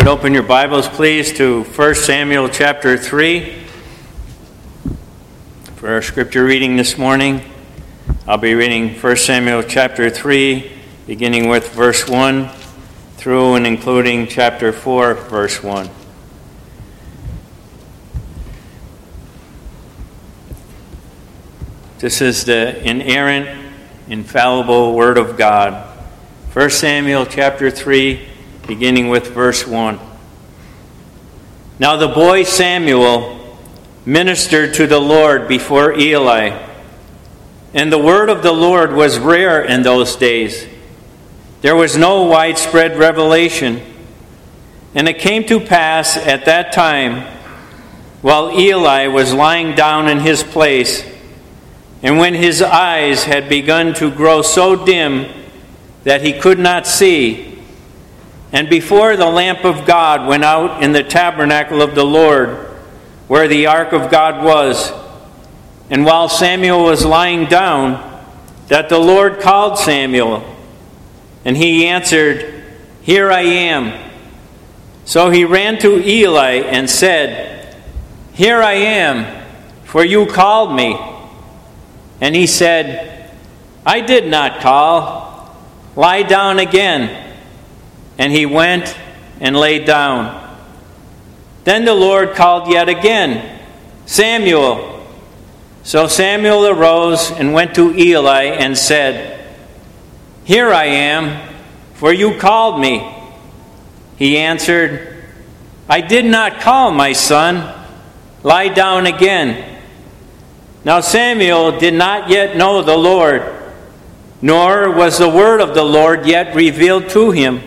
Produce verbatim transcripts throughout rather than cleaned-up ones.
Could open your Bibles, please, to First Samuel chapter three. For our scripture reading this morning, I'll be reading First Samuel chapter three, beginning with verse one, through and including chapter four, verse one. This is the inerrant, infallible Word of God. First Samuel chapter three, beginning with verse one. Now the boy Samuel ministered to the Lord before Eli, and the word of the Lord was rare in those days. There was no widespread revelation. And it came to pass at that time, while Eli was lying down in his place, and when his eyes had begun to grow so dim that he could not see, and before the lamp of God went out in the tabernacle of the Lord, where the ark of God was, and while Samuel was lying down, that the Lord called Samuel, and he answered, "Here I am." So he ran to Eli and said, "Here I am, for you called me." And he said, "I did not call. Lie down again." And he went and lay down. Then the Lord called yet again, "Samuel." So Samuel arose and went to Eli and said, "Here I am, for you called me." He answered, "I did not call, my son. Lie down again." Now Samuel did not yet know the Lord, nor was the word of the Lord yet revealed to him.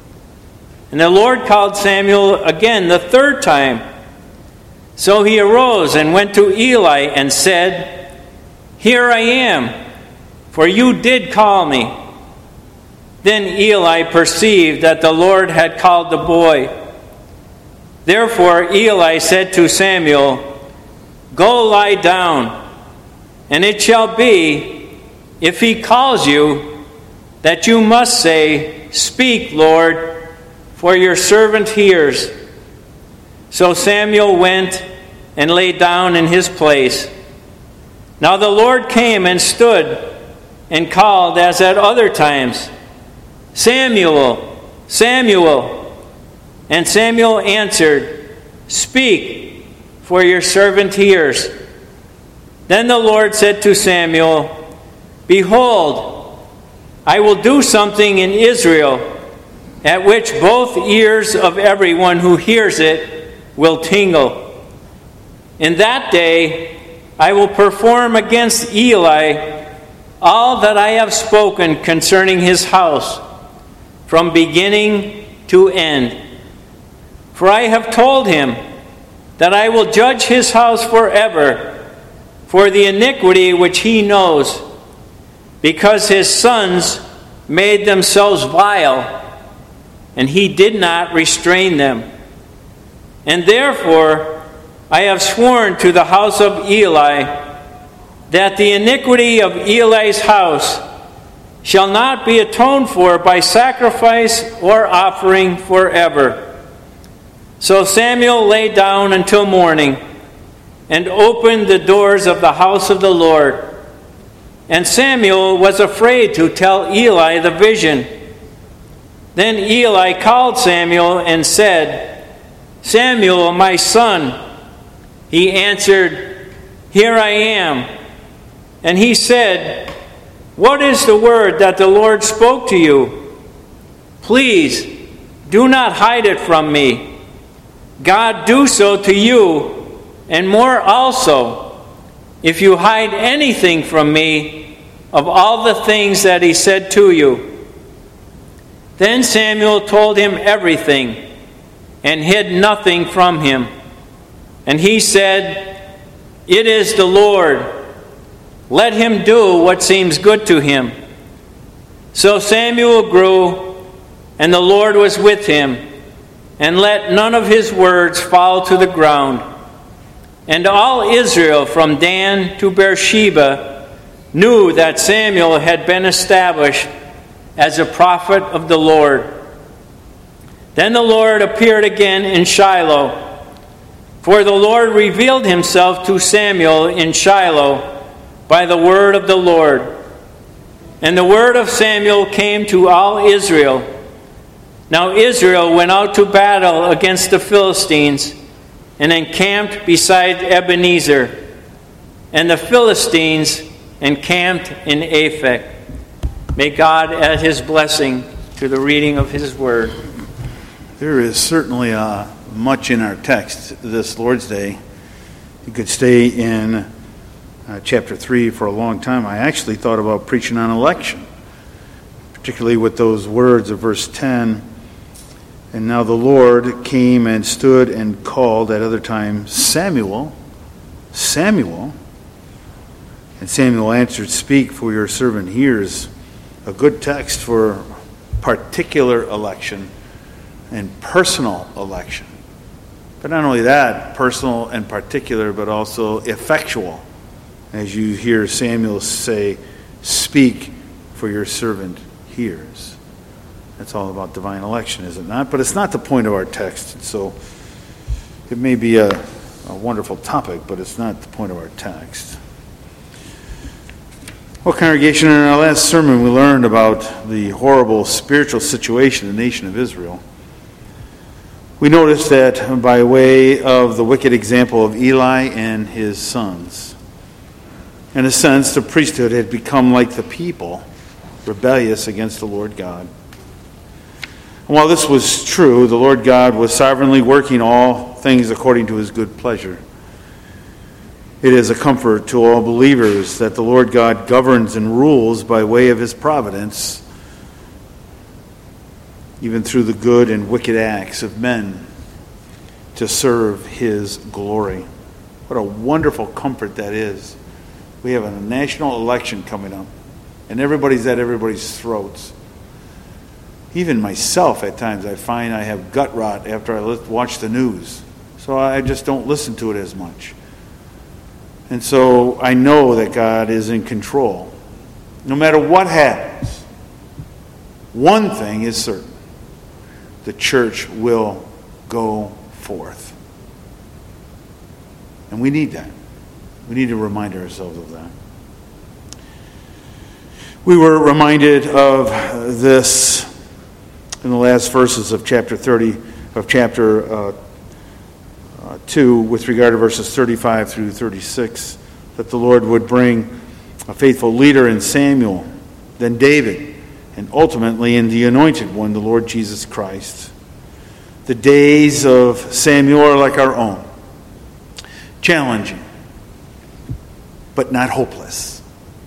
And the Lord called Samuel again the third time. So he arose and went to Eli and said, "Here I am, for you did call me." Then Eli perceived that the Lord had called the boy. Therefore Eli said to Samuel, "Go lie down, and it shall be, if he calls you, that you must say, 'Speak, Lord, for your servant hears.'" So Samuel went and lay down in his place. Now the Lord came and stood and called as at other times, "Samuel, Samuel." And Samuel answered, "Speak, for your servant hears." Then the Lord said to Samuel, "Behold, I will do something in Israel, at which both ears of everyone who hears it will tingle. In that day I will perform against Eli all that I have spoken concerning his house, from beginning to end. For I have told him that I will judge his house forever for the iniquity which he knows, because his sons made themselves vile, and he did not restrain them. And therefore I have sworn to the house of Eli that the iniquity of Eli's house shall not be atoned for by sacrifice or offering forever." So Samuel lay down until morning and opened the doors of the house of the Lord. And Samuel was afraid to tell Eli the vision. Then Eli called Samuel and said, "Samuel, my son." He answered, "Here I am." And he said, "What is the word that the Lord spoke to you? Please, do not hide it from me. God do so to you, and more also, if you hide anything from me of all the things that he said to you." Then Samuel told him everything, and hid nothing from him. And he said, "It is the Lord. Let him do what seems good to him." So Samuel grew, and the Lord was with him, and let none of his words fall to the ground. And all Israel from Dan to Beersheba knew that Samuel had been established as a prophet of the Lord. Then the Lord appeared again in Shiloh, for the Lord revealed himself to Samuel in Shiloh by the word of the Lord. And the word of Samuel came to all Israel. Now Israel went out to battle against the Philistines and encamped beside Ebenezer, and the Philistines encamped in Aphek. May God add his blessing to the reading of his word. There is certainly uh, much in our text this Lord's Day. You could stay in uh, chapter three for a long time. I actually thought about preaching on election, particularly with those words of verse ten. And now the Lord came and stood and called at other times, Samuel, Samuel. And Samuel answered, Speak, for your servant hears. A good text for particular election and personal election. But not only that, personal and particular, but also effectual. As you hear Samuel say, Speak, for your servant hears. That's all about divine election, is it not? But it's not the point of our text. So it may be a, a wonderful topic, but it's not the point of our text. Well, congregation, in our last sermon we learned about the horrible spiritual situation in the nation of Israel. We noticed that by way of the wicked example of Eli and his sons, in a sense, the priesthood had become like the people, rebellious against the Lord God. And while this was true, the Lord God was sovereignly working all things according to his good pleasure. It is a comfort to all believers that the Lord God governs and rules by way of his providence, even through the good and wicked acts of men, to serve his glory. What a wonderful comfort that is. We have a national election coming up, and everybody's at everybody's throats. Even myself, at times, I find I have gut rot after I watch the news. So I just don't listen to it as much. And so I know that God is in control. No matter what happens, one thing is certain. The church will go forth. And we need that. We need to remind ourselves of that. We were reminded of this in the last verses of chapter thirty, of chapter uh, uh, two, with regard to verses thirty-five through thirty-six, that the Lord would bring a faithful leader in Samuel, then David, and ultimately in the anointed one, the Lord Jesus Christ. The days of Samuel are like our own, challenging, but not hopeless.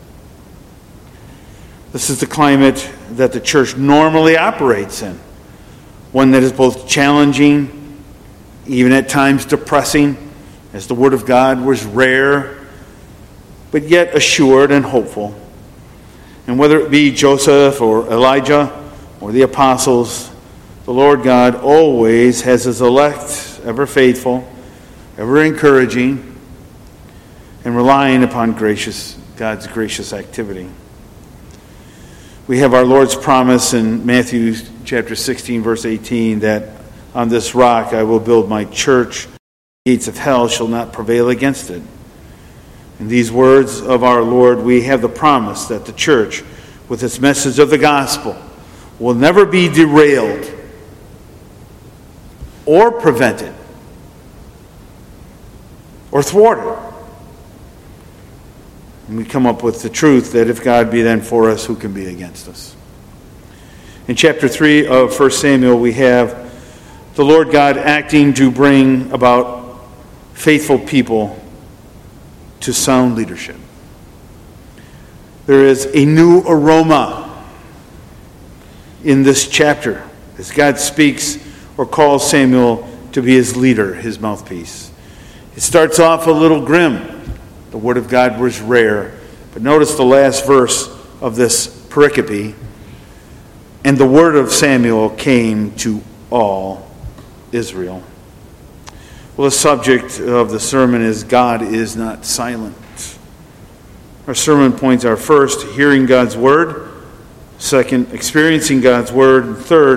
This is the climate that the church normally operates in, one that is both challenging, even at times depressing, as the Word of God was rare, but yet assured and hopeful. And whether it be Joseph or Elijah or the apostles, the Lord God always has his elect ever faithful, ever encouraging, and relying upon gracious God's gracious activity. We have our Lord's promise in Matthew chapter sixteen, verse eighteen, that on this rock I will build my church. The gates of hell shall not prevail against it. In these words of our Lord, we have the promise that the church, with its message of the gospel, will never be derailed or prevented or thwarted. And we come up with the truth that if God be then for us, who can be against us? In chapter three of First Samuel, we have the Lord God acting to bring about faithful people to sound leadership. There is a new aroma in this chapter as God speaks or calls Samuel to be his leader, his mouthpiece. It starts off a little grim. The Word of God was rare. But notice the last verse of this pericope. And the word of Samuel came to all Israel. Well, the subject of the sermon is God is not silent. Our sermon points are first, hearing God's word. Second, experiencing God's word. And third,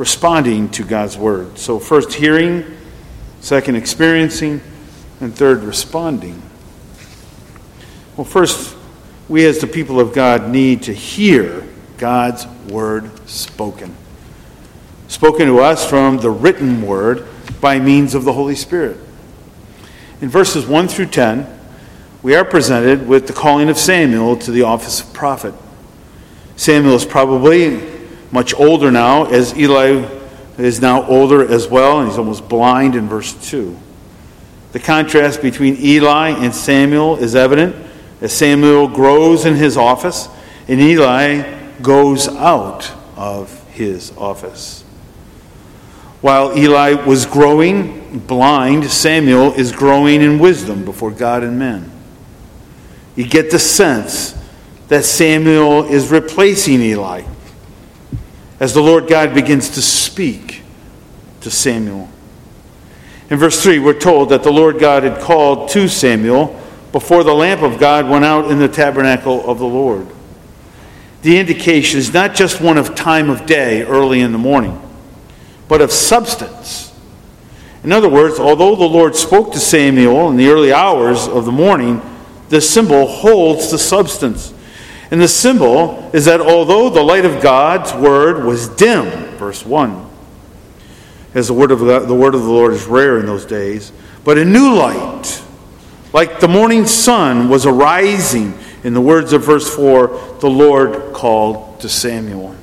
responding to God's word. So first hearing, second experiencing, and third responding. Well, first, we as the people of God need to hear God's word spoken. Spoken to us from the written word by means of the Holy Spirit. In verses one through ten, we are presented with the calling of Samuel to the office of prophet. Samuel is probably much older now, as Eli is now older as well, and he's almost blind in verse two. The contrast between Eli and Samuel is evident as Samuel grows in his office and Eli goes out of his office. While Eli was growing blind, Samuel is growing in wisdom before God and men. You get the sense that Samuel is replacing Eli as the Lord God begins to speak to Samuel. In verse three, we're told that the Lord God had called to Samuel before the lamp of God went out in the tabernacle of the Lord. The indication is not just one of time of day, early in the morning, but of substance. In other words, although the Lord spoke to Samuel in the early hours of the morning, the symbol holds the substance. And the symbol is that although the light of God's word was dim, verse one, as the word of the, the word of the Lord is rare in those days, but a new light, like the morning sun, was arising. In the words of verse four, the Lord called to Samuel.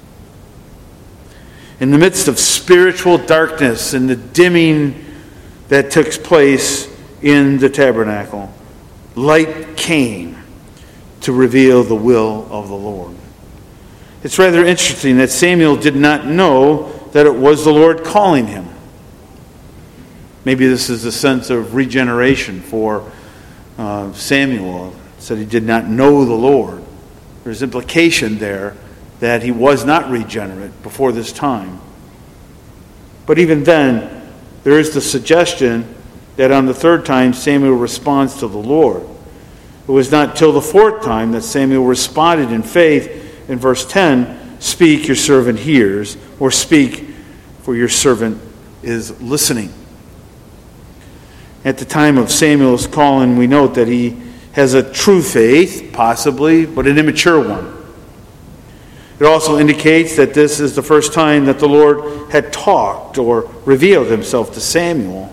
In the midst of spiritual darkness and the dimming that took place in the tabernacle, light came to reveal the will of the Lord. It's rather interesting that Samuel did not know that it was the Lord calling him. Maybe this is a sense of regeneration for uh, Samuel. It said he did not know the Lord. There's implication there that he was not regenerate before this time. But even then, there is the suggestion that on the third time Samuel responds to the Lord. It was not till the fourth time that Samuel responded in faith in verse ten, "Speak, your servant hears," or "Speak, for your servant is listening." At the time of Samuel's calling, we note that he has a true faith, possibly, but an immature one. It also indicates that this is the first time that the Lord had talked or revealed himself to Samuel.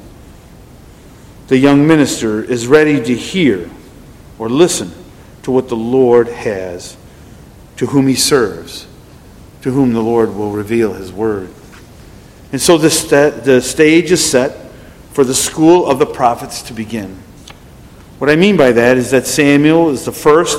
The young minister is ready to hear or listen to what the Lord has, to whom he serves, to whom the Lord will reveal his word. And so the, st- the stage is set for the school of the prophets to begin. What I mean by that is that Samuel is the first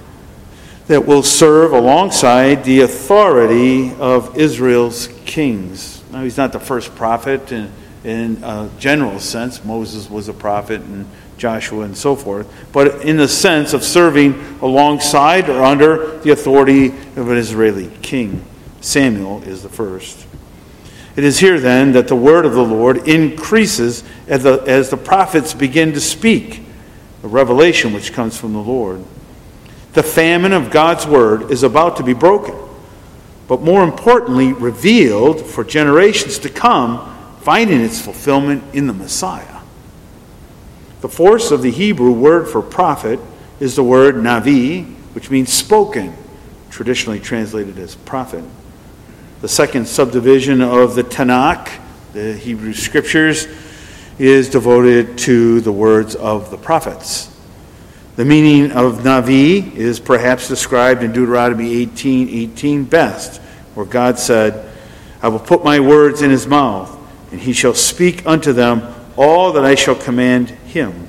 that will serve alongside the authority of Israel's kings. Now, he's not the first prophet in, in a general sense. Moses was a prophet, and Joshua and so forth. But in the sense of serving alongside or under the authority of an Israeli king, Samuel is the first. It is here then that the word of the Lord increases as the, as the prophets begin to speak, the revelation which comes from the Lord. The famine of God's word is about to be broken, but more importantly, revealed for generations to come, finding its fulfillment in the Messiah. The force of the Hebrew word for prophet is the word navi, which means spoken, traditionally translated as prophet. The second subdivision of the Tanakh, the Hebrew Scriptures, is devoted to the words of the prophets. The meaning of Navi is perhaps described in Deuteronomy eighteen eighteen best, where God said, "I will put my words in his mouth, and he shall speak unto them all that I shall command him."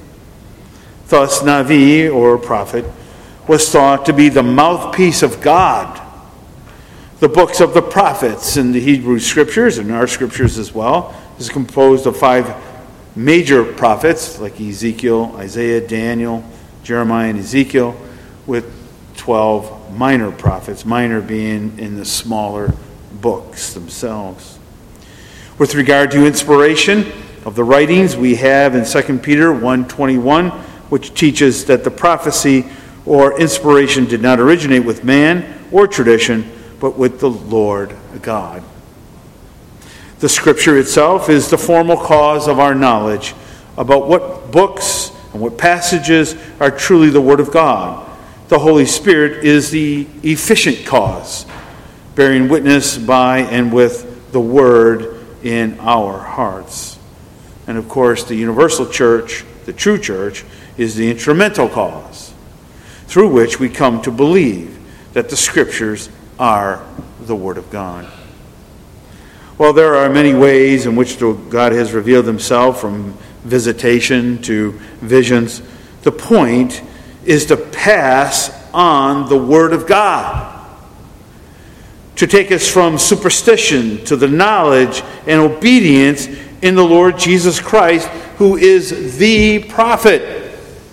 Thus, Navi, or prophet, was thought to be the mouthpiece of God. The books of the prophets in the Hebrew Scriptures, and our Scriptures as well, is composed of five major prophets, like Ezekiel, Isaiah, Daniel, Jeremiah, and Ezekiel, with twelve minor prophets, minor being in the smaller books themselves. With regard to inspiration of the writings, we have in Second Peter one twenty-one, which teaches that the prophecy or inspiration did not originate with man or tradition, but with the Lord God. The Scripture itself is the formal cause of our knowledge about what books and what passages are truly the Word of God. The Holy Spirit is the efficient cause, bearing witness by and with the Word in our hearts. And of course, the universal church, the true church, is the instrumental cause, through which we come to believe that the Scriptures are the Word of God. Well, there are many ways in which God has revealed himself, from visitation to visions. The point is to pass on the Word of God, to take us from superstition to the knowledge and obedience in the Lord Jesus Christ, who is the prophet.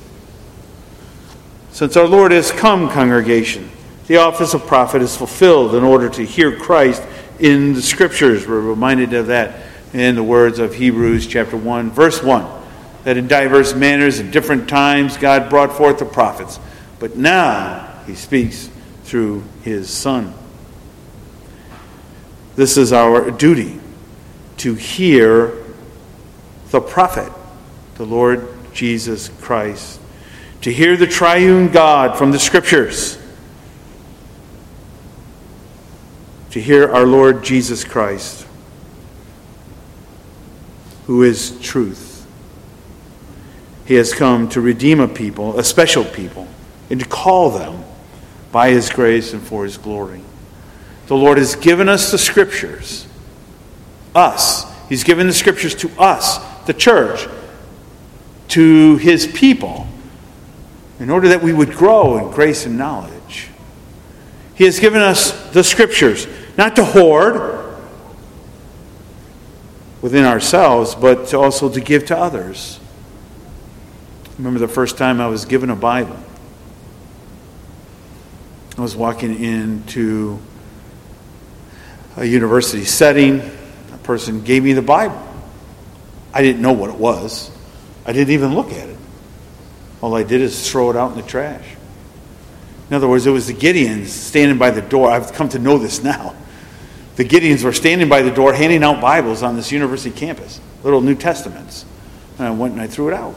Since our Lord has come, congregation, the office of prophet is fulfilled in order to hear Christ in the Scriptures. We're reminded of that in the words of Hebrews chapter one, verse one, that in diverse manners at different times God brought forth the prophets, but now he speaks through his Son. This is our duty, to hear the prophet, the Lord Jesus Christ, to hear the triune God from the Scriptures, to hear our Lord Jesus Christ, who is truth. He has come to redeem a people, a special people, and to call them by his grace and for his glory. The Lord has given us the Scriptures, us. He's given the Scriptures to us, the church, to his people, in order that we would grow in grace and knowledge. He has given us the Scriptures, not to hoard within ourselves, but also to give to others. I remember the first time I was given a Bible. I was walking into a university setting. A person gave me the Bible. I didn't know what it was. I didn't even look at it. All I did is throw it out in the trash. In other words, it was the Gideons standing by the door. I've come to know this now. The Gideons were standing by the door handing out Bibles on this university campus, little New Testaments. And I went and I threw it out.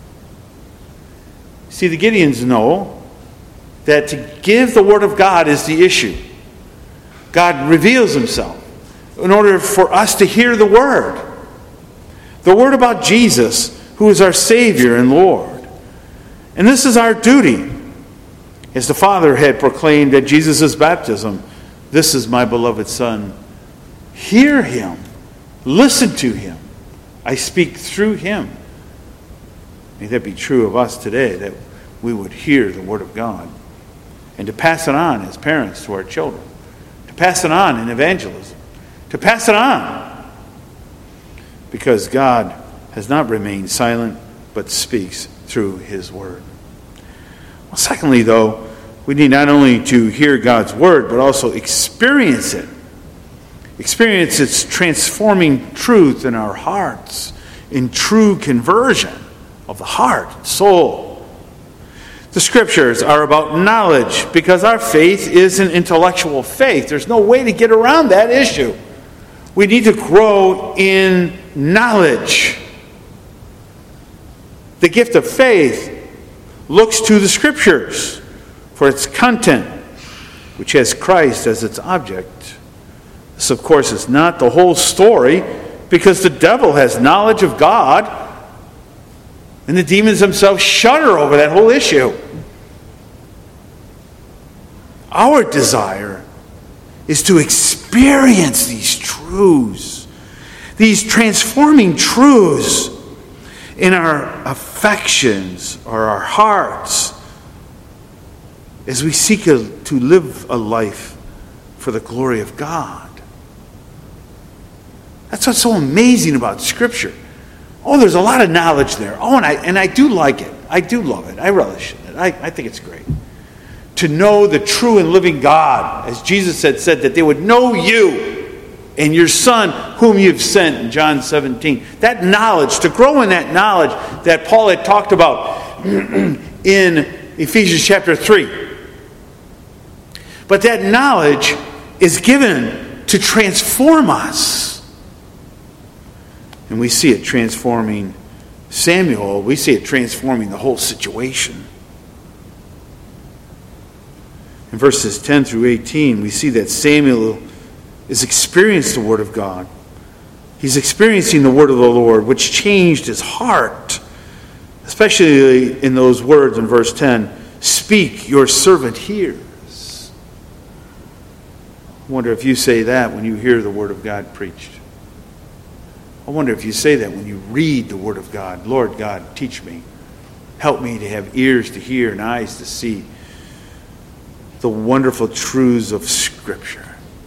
See, the Gideons know that to give the Word of God is the issue. God reveals himself in order for us to hear the Word. The Word about Jesus, who is our Savior and Lord. And this is our duty. As the Father had proclaimed at Jesus' baptism, "This is my beloved Son. Hear him. Listen to him. I speak through him." May that be true of us today, that we would hear the Word of God and to pass it on as parents to our children, to pass it on in evangelism, to pass it on, because God has not remained silent but speaks through his Word. Well, secondly, though, we need not only to hear God's Word, but also experience it. Experience its transforming truth in our hearts, in true conversion of the heart and soul. The Scriptures are about knowledge, because our faith is an intellectual faith. There's no way to get around that issue. We need to grow in knowledge. The gift of faith looks to the Scriptures for its content, which has Christ as its object. This, of course, is not the whole story, because the devil has knowledge of God, and the demons themselves shudder over that whole issue. Our desire is to experience these truths, these transforming truths in our affections or our hearts, as we seek a, to live a life for the glory of God. That's what's so amazing about Scripture. Oh, there's a lot of knowledge there. Oh, and I and I do like it. I do love it. I relish it. I, I think it's great. To know the true and living God, as Jesus had said, that they would know you and your Son whom you've sent in John seventeen. That knowledge, to grow in that knowledge that Paul had talked about in Ephesians chapter three. But that knowledge is given to transform us. And we see it transforming Samuel. We see it transforming the whole situation. In verses ten through eighteen, we see that Samuel is experiencing the Word of God. He's experiencing the Word of the Lord, which changed his heart. Especially in those words in verse ten, "Speak, your servant hears." I wonder if you say that when you hear the Word of God preached. I wonder if you say that when you read the Word of God. Lord God, teach me. Help me to have ears to hear and eyes to see the wonderful truths of Scripture.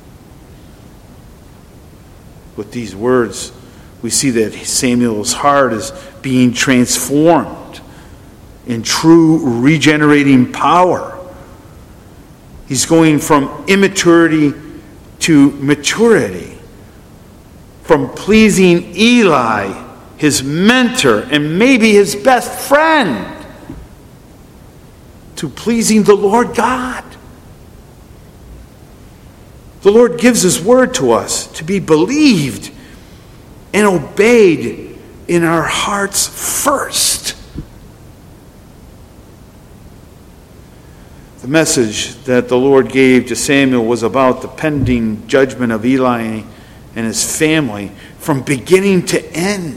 With these words, we see that Samuel's heart is being transformed in true regenerating power. He's going from immaturity to maturity. From pleasing Eli, his mentor, and maybe his best friend, to pleasing the Lord God. The Lord gives His word to us to be believed and obeyed in our hearts first. The message that the Lord gave to Samuel was about the pending judgment of Eli and his family from beginning to end.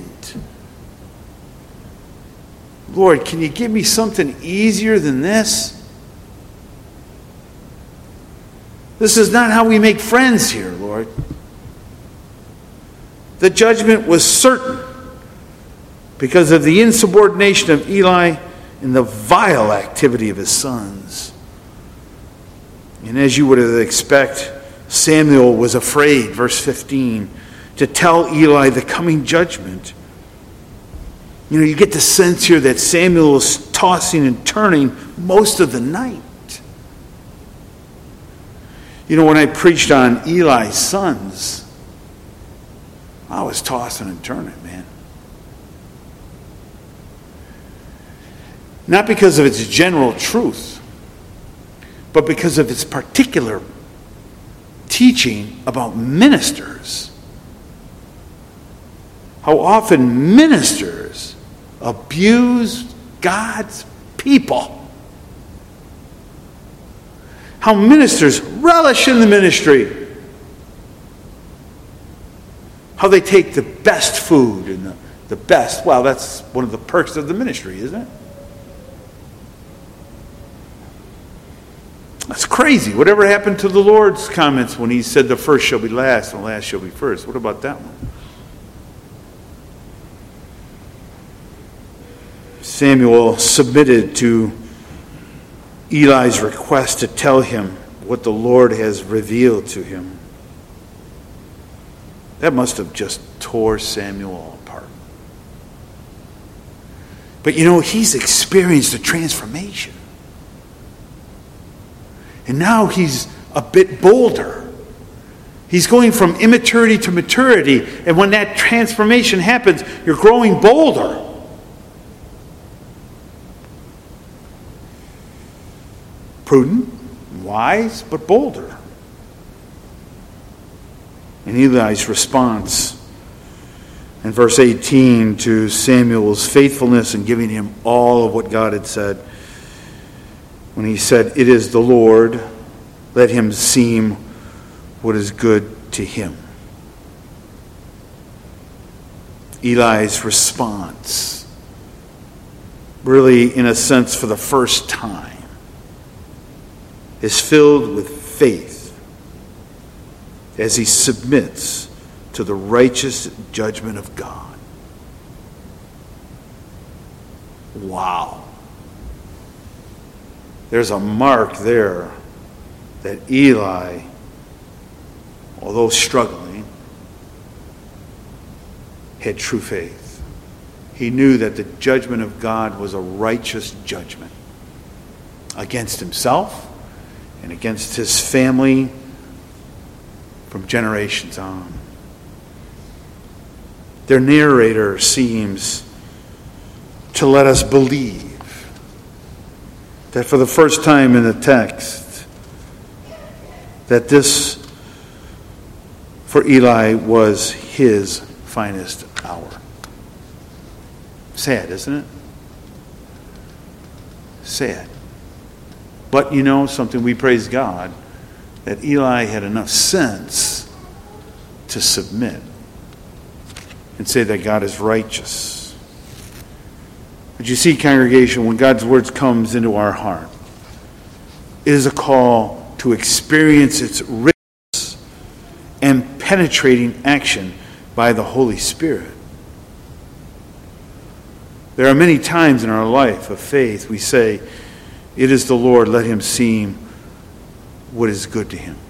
Lord, can you give me something easier than this? This is not how we make friends here, Lord. The judgment was certain because of the insubordination of Eli and the vile activity of his sons. And as you would expect, Samuel was afraid, verse fifteen, to tell Eli the coming judgment. You know, you get the sense here that Samuel is tossing and turning most of the night. You know, when I preached on Eli's sons, I was tossing and turning, man. Not because of its general truth, but because of its particular teaching about ministers. How often ministers abuse God's people. How ministers relish in the ministry. How they take the best food and the, the best, well, that's one of the perks of the ministry, isn't it? That's crazy. Whatever happened to the Lord's comments when He said the first shall be last and the last shall be first? What about that one? Samuel submitted to Eli's request to tell him what the Lord has revealed to him. That must have just tore Samuel apart. But you know, he's experienced a transformation. And now he's a bit bolder. He's going from immaturity to maturity. And when that transformation happens, you're growing bolder. Prudent, wise, but bolder. And Eli's response in verse eighteen to Samuel's faithfulness in giving him all of what God had said, when he said, "It is the Lord, let him seem what is good to him." Eli's response, really in a sense for the first time, is filled with faith as he submits to the righteous judgment of God. Wow. There's a mark there that Eli, although struggling, had true faith. He knew that the judgment of God was a righteous judgment against himself and against his family from generations on. Their narrator seems to let us believe that for the first time in the text, that this for Eli was his finest power. Sad, isn't it? Sad. But you know something, we praise God that Eli had enough sense to submit and say that God is righteous. But you see, congregation, when God's word comes into our heart, it is a call to experience its richness and penetrating action by the Holy Spirit. There are many times in our life of faith we say, "It is the Lord, let him seem what is good to him."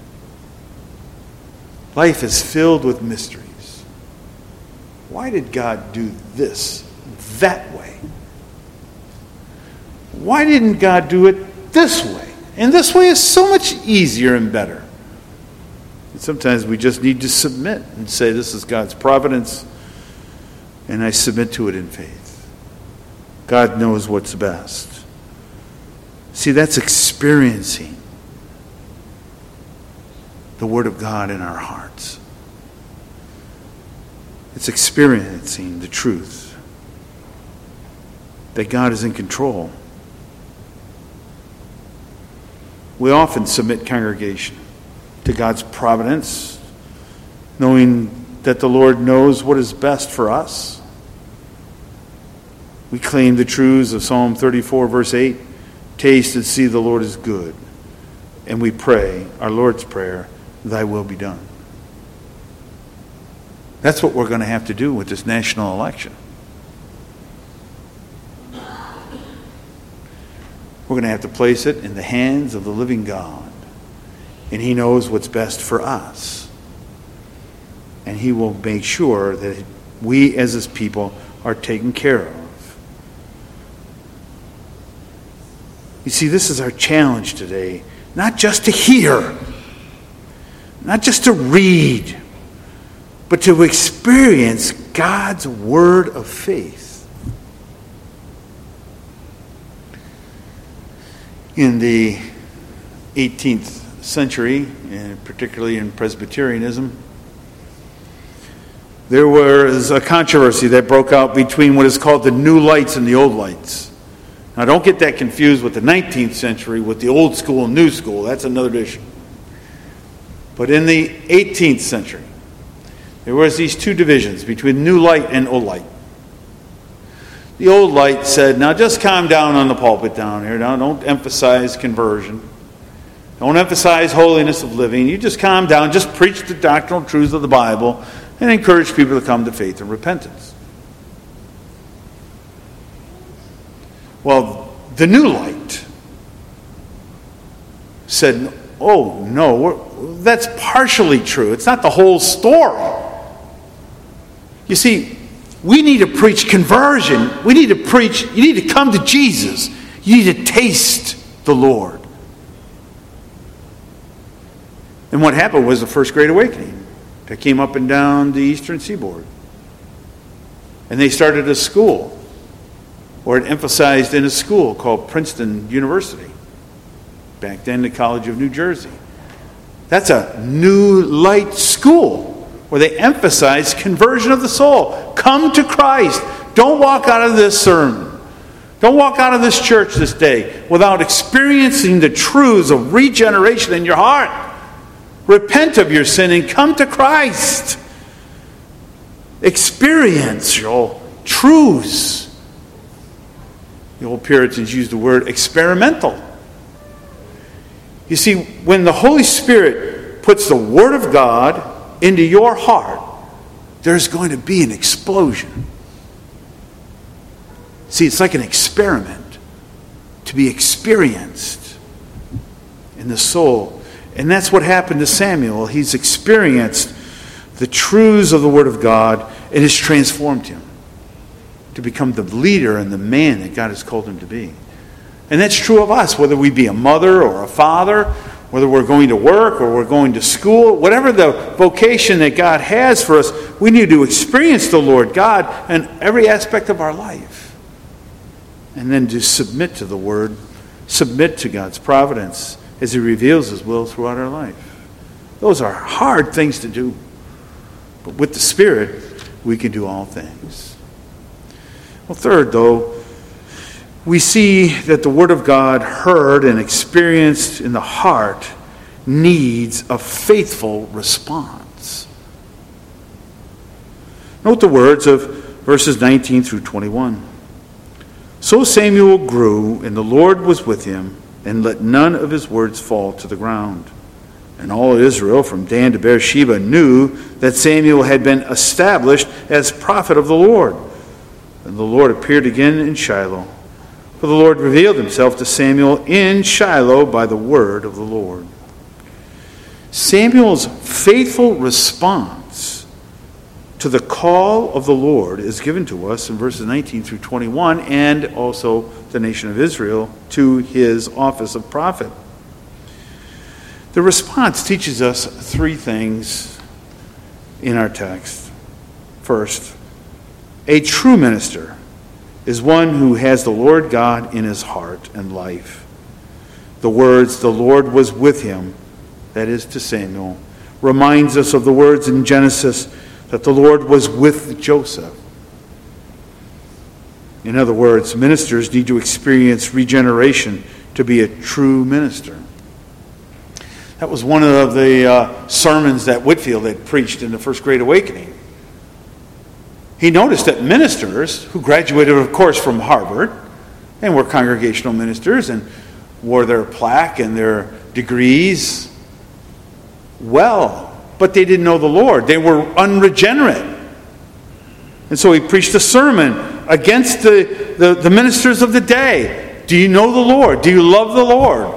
Life is filled with mysteries. Why did God do this that way? Why didn't God do it this way? And this way is so much easier and better. And sometimes we just need to submit and say, "This is God's providence, and I submit to it in faith." God knows what's best. See, that's experiencing the Word of God in our hearts. It's experiencing the truth that God is in control. We often submit, congregation, to God's providence, knowing that the Lord knows what is best for us. We claim the truths of Psalm thirty-four, verse eight, "Taste and see the Lord is good." And we pray, our Lord's Prayer, "Thy will be done." That's what we're going to have to do with this national election. We're going to have to place it in the hands of the living God. And He knows what's best for us. And He will make sure that we as His people are taken care of. You see, this is our challenge today. Not just to hear, not just to read, but to experience God's word of faith. In the eighteenth century, and particularly in Presbyterianism, there was a controversy that broke out between what is called the New Lights and the Old Lights. Now, don't get that confused with the nineteenth century, with the old school and new school. That's another issue. But in the eighteenth century, there was these two divisions between New Light and Old Light. The Old Light said, now just calm down on the pulpit down here. Now, don't emphasize conversion. Don't emphasize holiness of living. You just calm down. Just preach the doctrinal truths of the Bible and encourage people to come to faith and repentance. Well, the New Light said, oh, no, we're, that's partially true. It's not the whole story. You see, we need to preach conversion. We need to preach, you need to come to Jesus. You need to taste the Lord. And what happened was the First Great Awakening that came up and down the eastern seaboard. And they started a school, or it emphasized in a school called Princeton University. Back then, the College of New Jersey. That's a New Light school where they emphasize conversion of the soul. Come to Christ. Don't walk out of this sermon. Don't walk out of this church this day without experiencing the truths of regeneration in your heart. Repent of your sin and come to Christ. Experiential truths. The old Puritans used the word experimental. You see, when the Holy Spirit puts the Word of God into your heart, there's going to be an explosion. See, it's like an experiment to be experienced in the soul. And that's what happened to Samuel. He's experienced the truths of the Word of God, and it's transformed him to become the leader and the man that God has called him to be. And that's true of us, whether we be a mother or a father, whether we're going to work or we're going to school, whatever the vocation that God has for us, we need to experience the Lord God in every aspect of our life. And then to submit to the Word, submit to God's providence as He reveals His will throughout our life. Those are hard things to do. But with the Spirit, we can do all things. Well, third, though, we see that the Word of God heard and experienced in the heart needs a faithful response. Note the words of verses nineteen through twenty-one. So Samuel grew, and the Lord was with him, and let none of his words fall to the ground. And all Israel, from Dan to Beersheba, knew that Samuel had been established as prophet of the Lord. And the Lord appeared again in Shiloh. For the Lord revealed himself to Samuel in Shiloh by the word of the Lord. Samuel's faithful response to the call of the Lord is given to us in verses nineteen through twenty-one, and also the nation of Israel to his office of prophet. The response teaches us three things in our text. First, a true minister is one who has the Lord God in his heart and life. The words, "the Lord was with him," that is to Samuel, reminds us of the words in Genesis that the Lord was with Joseph. In other words, ministers need to experience regeneration to be a true minister. That was one of the uh, sermons that Whitefield had preached in the First Great Awakening. He noticed that ministers who graduated, of course, from Harvard and were congregational ministers and wore their plaque and their degrees well, but they didn't know the Lord. They were unregenerate. And so he preached a sermon against the, the, the ministers of the day. Do you know the Lord? Do you love the Lord?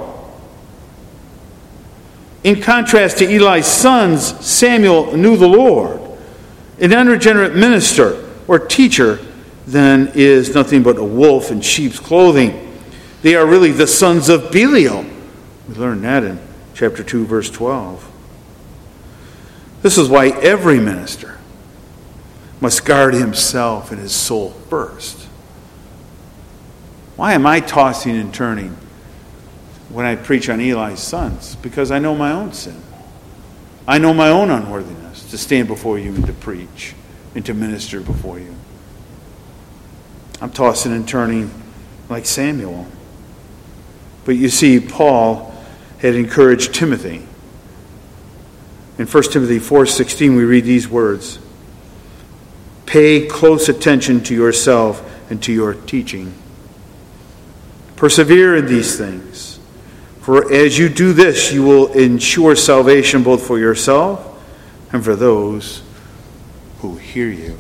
In contrast to Eli's sons, Samuel knew the Lord. An unregenerate minister or teacher then is nothing but a wolf in sheep's clothing. They are really the sons of Belial. We learn that in chapter two, verse twelve. This is why every minister must guard himself and his soul first. Why am I tossing and turning when I preach on Eli's sons? Because I know my own sin. I know my own unworthiness to stand before you and to preach and to minister before you. I'm tossing and turning like Samuel. But you see, Paul had encouraged Timothy. In First Timothy four sixteen, we read these words: "Pay close attention to yourself and to your teaching. Persevere in these things. For as you do this, you will ensure salvation both for yourself and for those who hear you."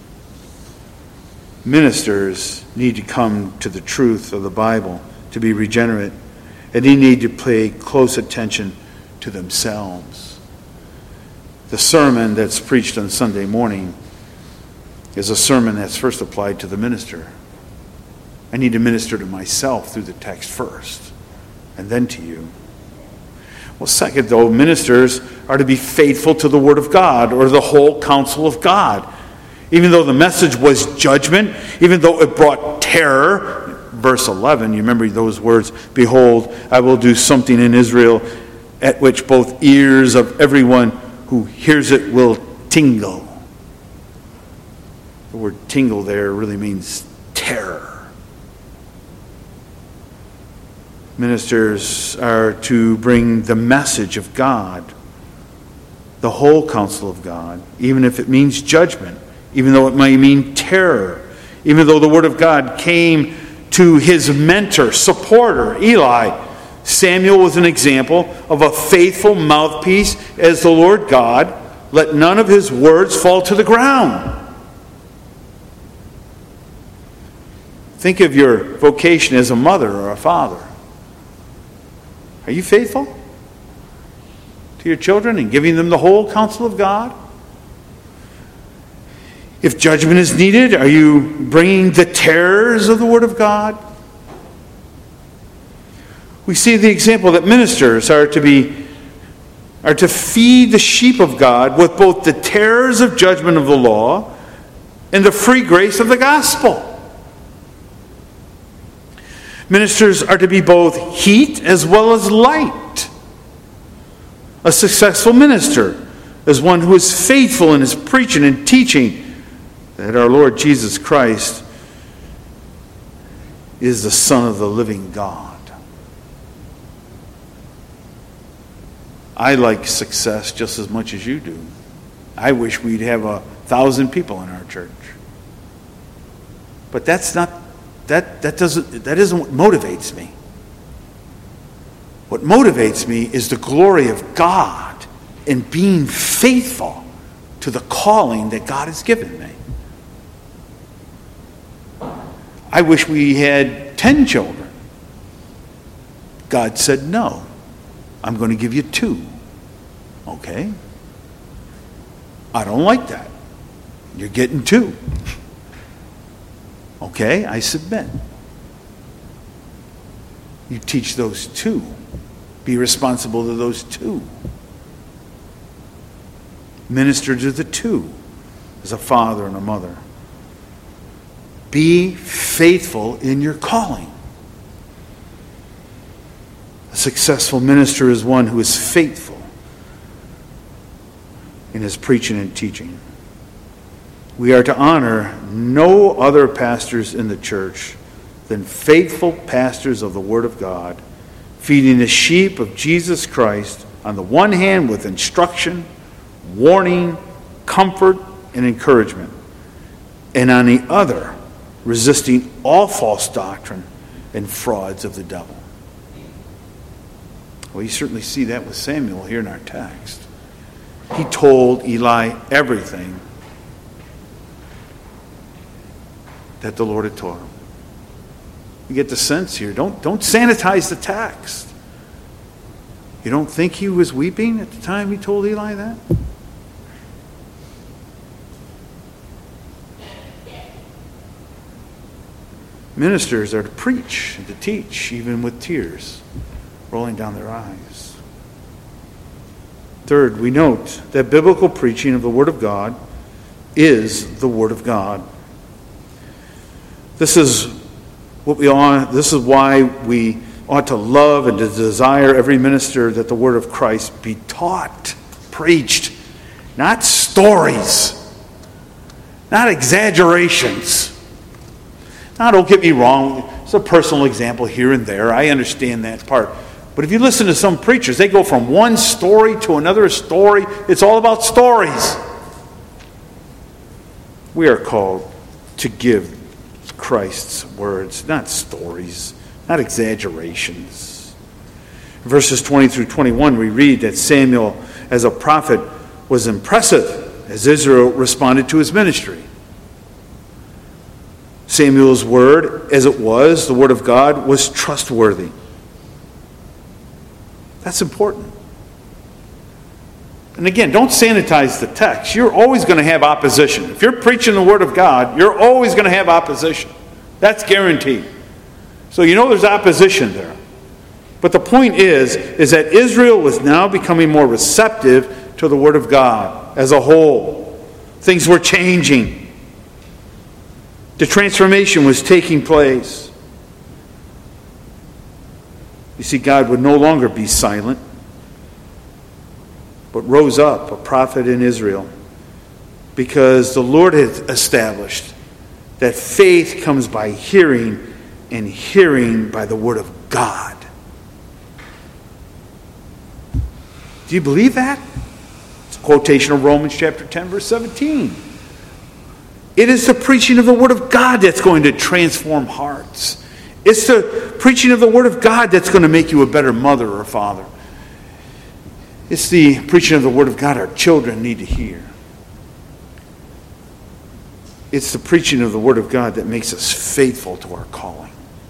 Ministers need to come to the truth of the Bible to be regenerate, and they need to pay close attention to themselves. The sermon that's preached on Sunday morning is a sermon that's first applied to the minister. I need to minister to myself through the text first, and then to you. Well, second, though, ministers are to be faithful to the Word of God, or the whole counsel of God. Even though the message was judgment, even though it brought terror, verse eleven, you remember those words, "Behold, I will do something in Israel at which both ears of everyone who hears it will tingle." The word tingle there really means terror. Ministers are to bring the message of God, the whole counsel of God, even if it means judgment, even though it may mean terror, even though the Word of God came to his mentor, supporter, Eli. Samuel was an example of a faithful mouthpiece as the Lord God. Let none of his words fall to the ground. Think of your vocation as a mother or a father. Are you faithful to your children and giving them the whole counsel of God? If judgment is needed, are you bringing the terrors of the Word of God? We see the example that ministers are to be are to feed the sheep of God with both the terrors of judgment of the law and the free grace of the gospel. Ministers are to be both heat as well as light. A successful minister is one who is faithful in his preaching and teaching, that our Lord Jesus Christ is the Son of the living God. I like success just as much as you do. I wish we'd have a thousand people in our church. But that's not, that, that doesn't, that isn't what motivates me. What motivates me is the glory of God in being faithful to the calling that God has given me. I wish we had ten children. God said, no, I'm going to give you two. Okay. I don't like that. You're getting two. Okay, I submit. You teach those two. Be responsible to those two. Minister to the two as a father and a mother. Be faithful in your calling. A successful minister is one who is faithful in his preaching and teaching. We are to honor no other pastors in the church than faithful pastors of the Word of God, feeding the sheep of Jesus Christ, on the one hand with instruction, warning, comfort, and encouragement, and on the other, resisting all false doctrine and frauds of the devil. Well, you certainly see that with Samuel here in our text. He told Eli everything that the Lord had taught him. You get the sense here. Don't, don't sanitize the text. You don't think he was weeping at the time he told Eli that? Ministers are to preach and to teach, even with tears rolling down their eyes. Third, we note that biblical preaching of the Word of God is the Word of God. This is what we ought, this is why we ought to love and to desire every minister that the Word of Christ be taught, preached, not stories, not exaggerations. Now, don't get me wrong, it's a personal example here and there. I understand that part. But if you listen to some preachers, they go from one story to another story. It's all about stories. We are called to give Christ's words, not stories, not exaggerations. In verses twenty through twenty-one, we read that Samuel, as a prophet, was impressive as Israel responded to his ministry. Samuel's word, as it was, the Word of God, was trustworthy. That's important. And again, don't sanitize the text. You're always going to have opposition. If you're preaching the Word of God, you're always going to have opposition. That's guaranteed. So you know there's opposition there. But the point is, is that Israel was now becoming more receptive to the Word of God as a whole. Things were changing. The transformation was taking place. You see, God would no longer be silent, but rose up a prophet in Israel, because the Lord had established that faith comes by hearing, and hearing by the Word of God. Do you believe that? It's a quotation of Romans chapter ten, verse seventeen. It is the preaching of the Word of God that's going to transform hearts. It's the preaching of the Word of God that's going to make you a better mother or father. It's the preaching of the Word of God our children need to hear. It's the preaching of the Word of God that makes us faithful to our calling.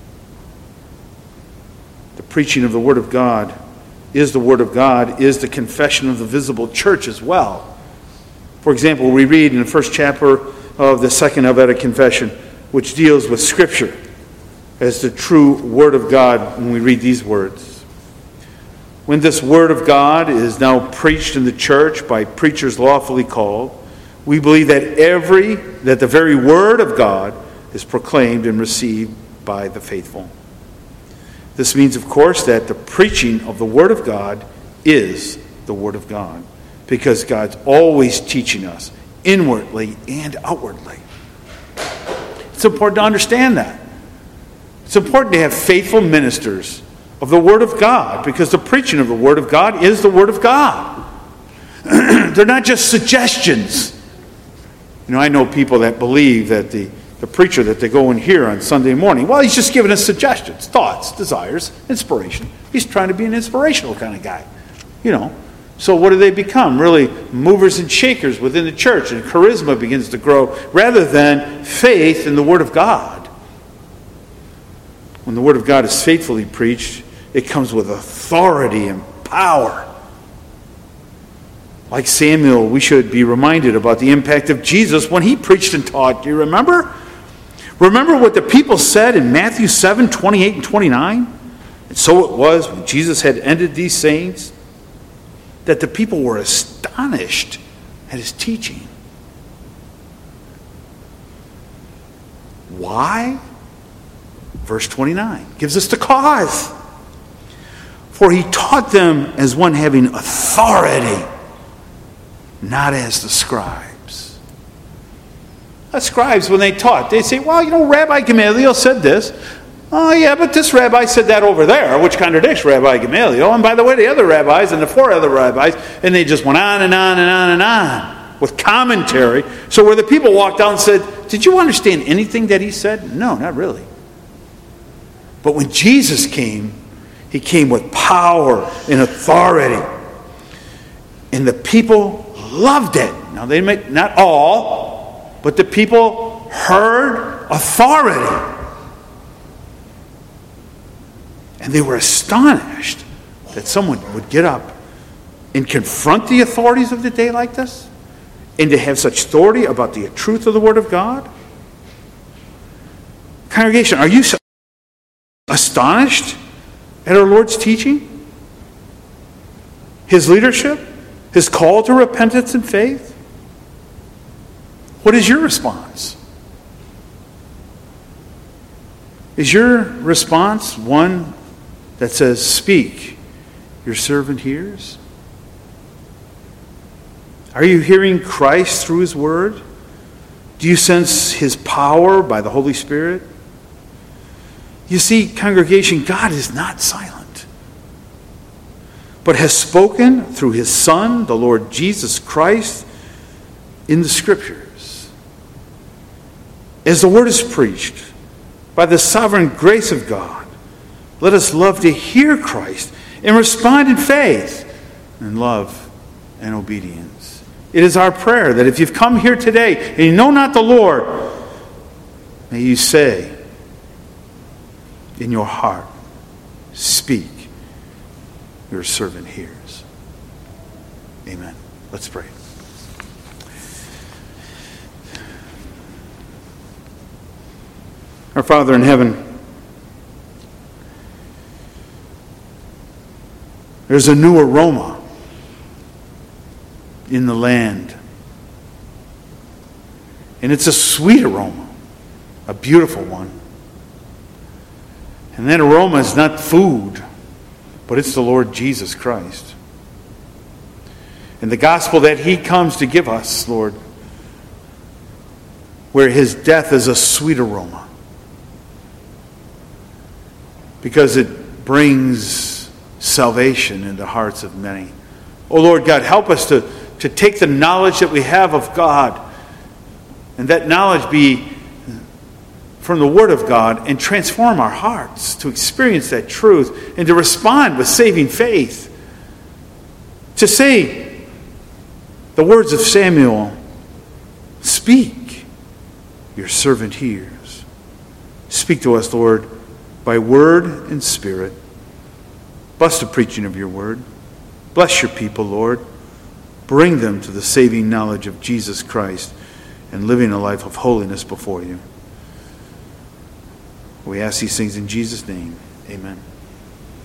The preaching of the Word of God is the Word of God, is the confession of the visible church as well. For example, we read in the first chapter of the Second Helvetic Confession, which deals with Scripture as the true Word of God, when we read these words. When this Word of God is now preached in the church by preachers lawfully called, we believe that every, that the very Word of God is proclaimed and received by the faithful. This means, of course, that the preaching of the Word of God is the Word of God, because God's always teaching us inwardly and outwardly. It's important to understand that. It's important to have faithful ministers of the Word of God, because the preaching of the Word of God is the Word of God. They're not just suggestions. You know, I know people that believe that the, the preacher that they go and hear on Sunday morning, well, he's just giving us suggestions, thoughts, desires, inspiration. He's trying to be an inspirational kind of guy. You know, so what do they become? Really movers and shakers within the church, and charisma begins to grow rather than faith in the Word of God. When the Word of God is faithfully preached, it comes with authority and power. Like Samuel, we should be reminded about the impact of Jesus when he preached and taught. Do you remember? Remember what the people said in Matthew seven, twenty-eight and twenty-nine? And so it was when Jesus had ended these sayings that the people were astonished at his teaching. Why? Verse twenty-nine gives us the cause. For he taught them as one having authority, not as the scribes. The scribes, when they taught, they say, well, you know, Rabbi Gamaliel said this. Oh, yeah, but this rabbi said that over there, which contradicts Rabbi Gamaliel. And by the way, the other rabbis and the four other rabbis, and they just went on and on and on and on with commentary. So where the people walked out and said, did you understand anything that he said? No, not really. But when Jesus came, he came with power and authority. And the people loved it. Now, they may, not all, but the people heard authority. And they were astonished that someone would get up and confront the authorities of the day like this, and to have such authority about the truth of the Word of God. Congregation, are you astonished at our Lord's teaching? His leadership? His call to repentance and faith? What is your response? Is your response one that says, speak, your servant hears? Are you hearing Christ through his word? Do you sense his power by the Holy Spirit? You see, congregation, God is not silent, but has spoken through his Son, the Lord Jesus Christ, in the Scriptures. As the word is preached, by the sovereign grace of God, let us love to hear Christ and respond in faith and love and obedience. It is our prayer that if you've come here today and you know not the Lord, may you say in your heart, speak, your servant hears. Amen. Let's pray. Our Father in heaven, there's a new aroma in the land. And it's a sweet aroma, a beautiful one. And that aroma is not food, but it's the Lord Jesus Christ. And the gospel that he comes to give us, Lord, where his death is a sweet aroma, because it brings salvation into hearts of many. Oh Lord God, help us to, to take the knowledge that we have of God, and that knowledge be from the Word of God, and transform our hearts to experience that truth and to respond with saving faith. To say the words of Samuel, speak, your servant hears. Speak to us, Lord, by word and spirit. Bless the preaching of your word. Bless your people, Lord. Bring them to the saving knowledge of Jesus Christ and living a life of holiness before you. We ask these things in Jesus' name. Amen.